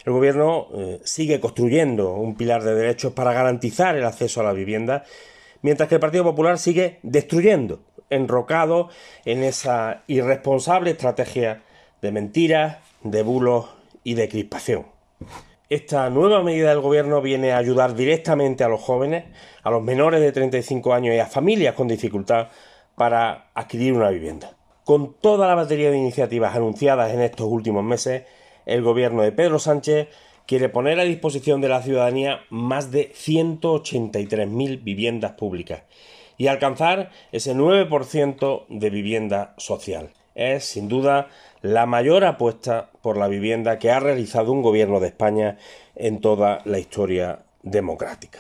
El Gobierno sigue construyendo un pilar de derechos para garantizar el acceso a la vivienda, mientras que el Partido Popular sigue destruyendo, enrocado en esa irresponsable estrategia de mentiras, de bulos y de crispación. Esta nueva medida del Gobierno viene a ayudar directamente a los jóvenes, a los menores de 35 años y a familias con dificultad para adquirir una vivienda. Con toda la batería de iniciativas anunciadas en estos últimos meses, el Gobierno de Pedro Sánchez quiere poner a disposición de la ciudadanía más de 183.000 viviendas públicas y alcanzar ese 9% de vivienda social. Es, sin duda, la mayor apuesta por la vivienda que ha realizado un gobierno de España en toda la historia democrática.